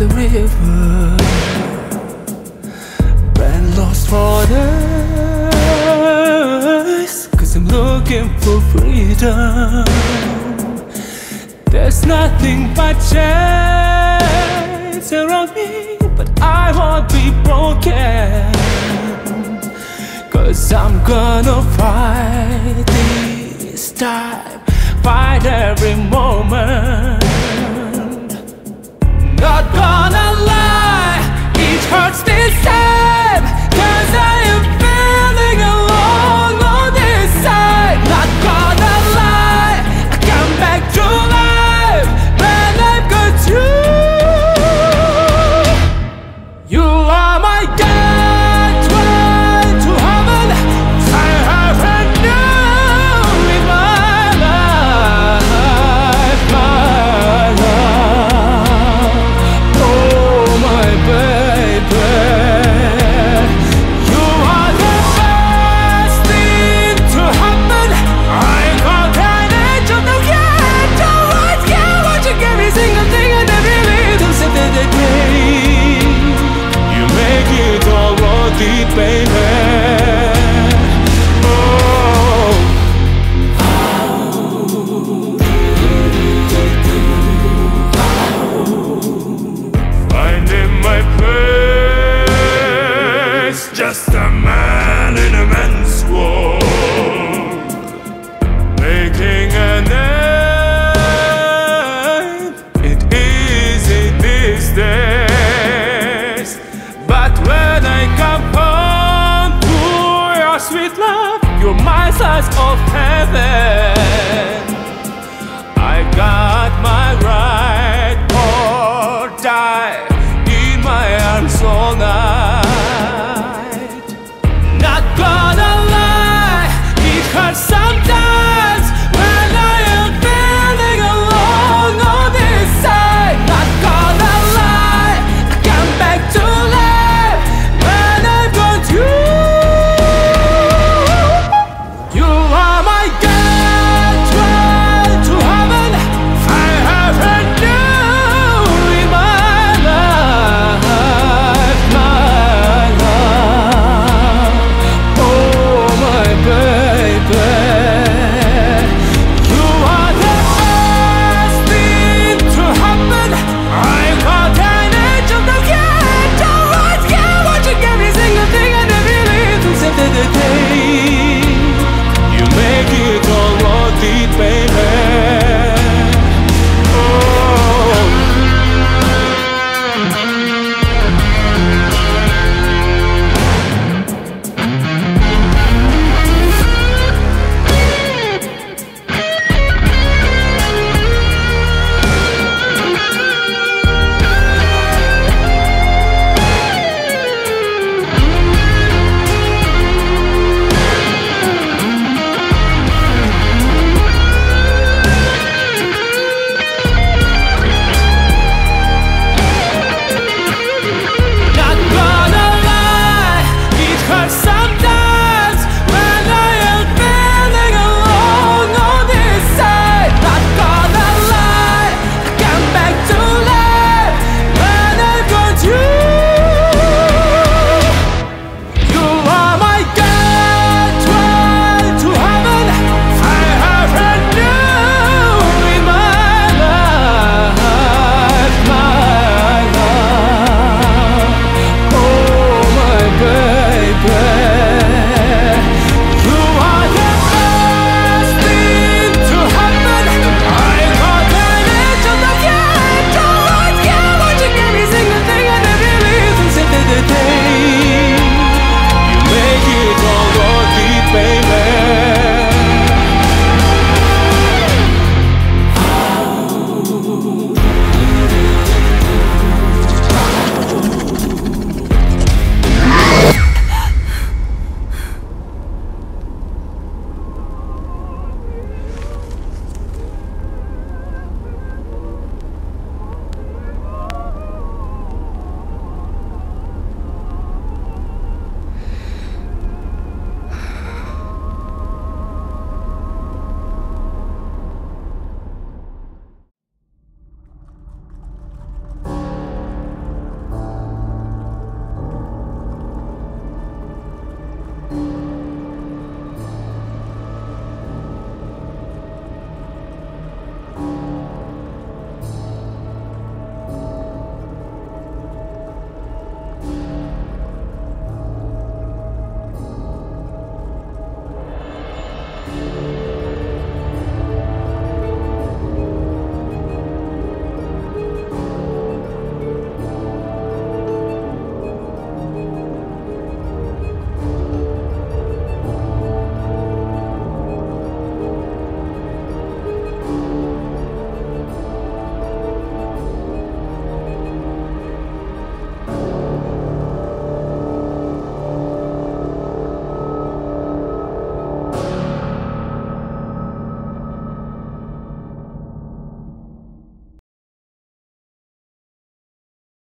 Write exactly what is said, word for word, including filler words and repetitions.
the river, been lost for days, cause I'm looking for freedom. There's nothing but chains around me, but I won't be broken, cause I'm gonna fight this time, fight every moment. Not gonna lie, it hurts this time, cause I am feeling alone on this side. Not gonna lie, I come back to life when I've got you. You are my gateway to heaven, I have new in my life, my love. Oh my baby, you are the best thing to happen. I got an angel, no care, don't want care what you give me, single thing and every little step that I take. You make it all worth it, baby. Finding my place, just a man in a man's world, making a name. It easy these days, but when I come home to your sweet love, you're my slice of heaven.